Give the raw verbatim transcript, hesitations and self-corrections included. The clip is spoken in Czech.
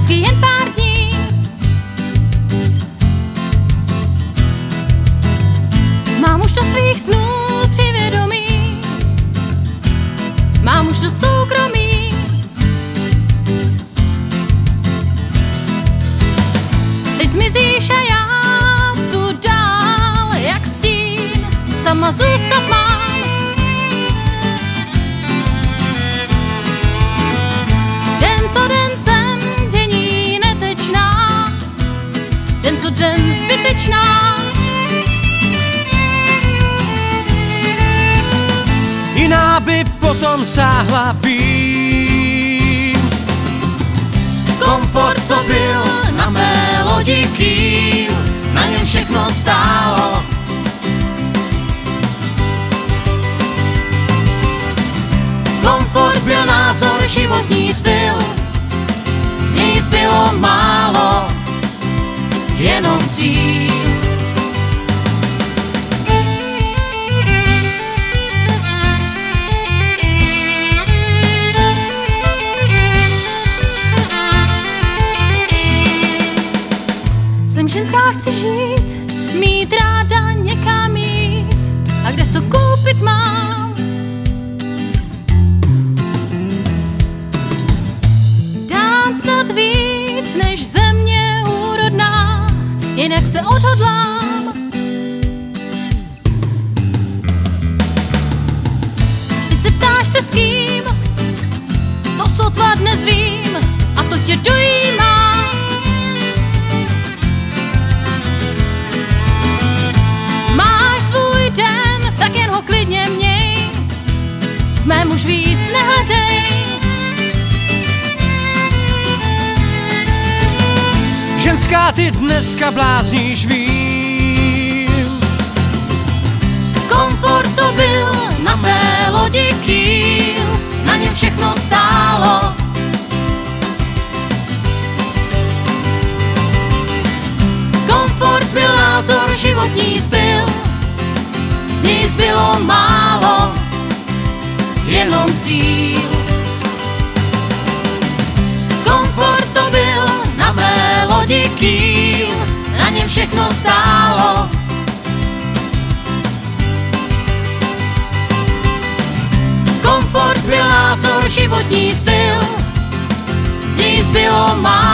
lásky jen pár dní. Mám už do svých snů přivědomí, mám už do soukromí. Teď zmizíš a já tu dál, jak stín, sama zůstat mám. Den co den jsem dění netečná, den co den zbytečná. Jiná by potom sáhla, vím. Komfort to byl na mé lodi kýl, na něm všechno stálo. Komfort byl názor, životní styl, z něj zbylo málo, jenom cíl. Jsem ženská, chci žít, mít ráda, někam jít, a kde to koupit mám? Dám snad víc než země úrodná, jinak se odhodlám. Teď se ptáš se s kým, to sotva dnes vím, a to tě dojímá. Tak jen ho klidně měj, v mém už víc nehledej. Ženská, ty dneska blázníš, vím. Komfort to byl na té lodi kýl, na něm všechno stálo. Komfort byl názor, životní styl, z něj zbylo málo, jenom cíl. Komfort to byl na mé lodi kýl, na něm všechno stálo. Komfort byl názor, životní styl, z něj zbylo málo.